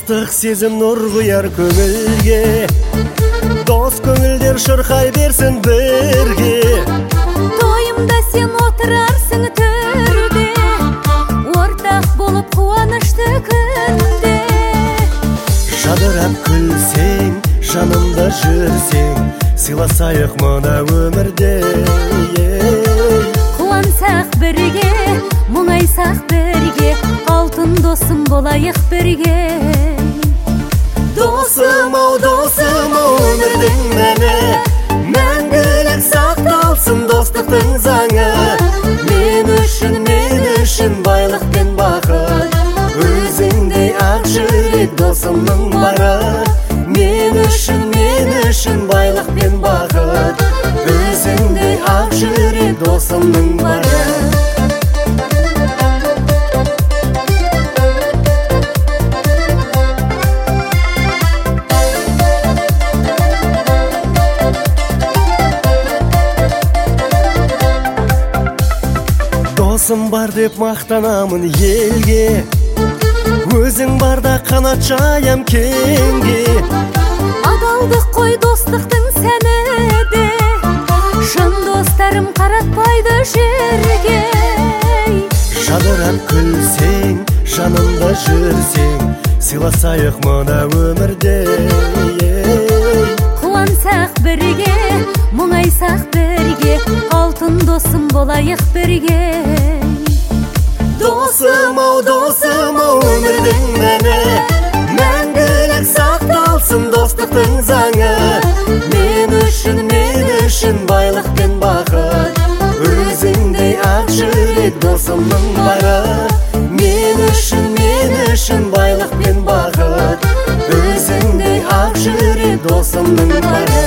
Достық сезім нұр құяр көңілге, дос көңілдер шырқай берсін бірге. Тойымда сен отырарсың төрде, ортақ болып қуанышты күнде. Жадырап күлсең, жанымда жүрсең, сыйласайық мына өмірде. Қуансақ бірге, мұңайсақ бірге, алтын досым болайық бірге. Досым ау, өмірдің мәні, мәңгілік сақталсын достықтың заңы. Мен үшін байлық пен бақыт, өзіңдей ақ жүрек досымның бары. Мен үшін байлық пен бақыт, өзіңдей ақ жүрек досымның бары. Досым бар деп мақтанамын елге, өзің барда қанат жаям кеңге. Адалдық қой достықтың сәні де, шын достарым қаратпайды жерге. Жадырап күлсең, жанымда жүрсең, сыйласайық мына өмірде. Қуансақ бірге, мұңайсақ бірге, алтын досым болайық бірге. Досым ау, өмірдің мәні, мәңгілік сақталсын достықтың заңы. Мен үшін байлық пен бақыт, өзіңдей ақ жүрек досымның бары. Мен үшін байлық пен бақыт, өзіңдей ақ жүрек досымның бары.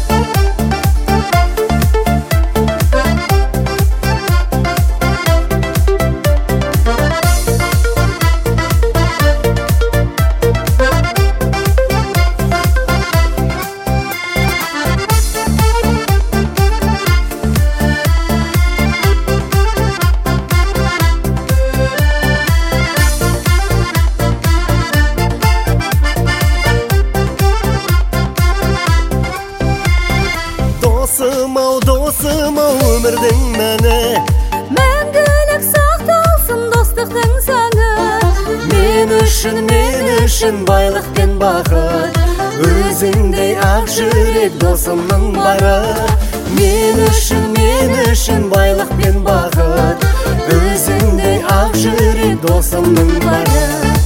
Досым ау, өмірдің мәні, мәңгілік сақталсын достықтың заңы. Мен үшін байлық пен бақыт, өзіңдей ақ жүрек досымның бары. Мен үшін байлық пен бақыт, өзіңдей ақ жүрек досымның бары.